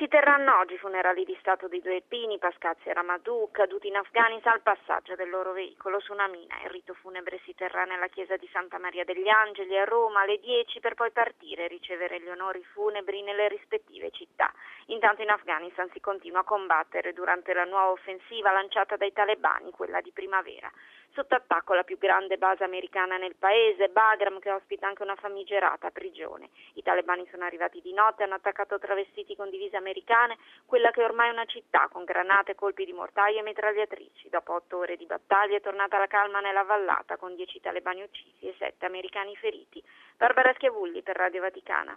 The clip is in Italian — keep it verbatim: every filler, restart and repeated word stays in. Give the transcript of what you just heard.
Si terranno oggi i funerali di Stato di due alpini, Pascazzi e Ramadù, caduti in Afghanistan al passaggio del loro veicolo su una mina. Il rito funebre si terrà nella chiesa di Santa Maria degli Angeli a Roma alle dieci per poi partire e ricevere gli onori funebri nelle rispettive città. Intanto in Afghanistan si continua a combattere durante la nuova offensiva lanciata dai talebani, quella di primavera. Sotto attacco la più grande base americana nel paese, Bagram, che ospita anche una famigerata prigione. I talebani sono arrivati di notte e hanno attaccato travestiti con divise americane, quella che ormai è una città con granate, colpi di mortaio e mitragliatrici. Dopo otto ore di battaglia è tornata la calma nella vallata, con dieci talebani uccisi e sette americani feriti. Barbara Schiavulli per Radio Vaticana.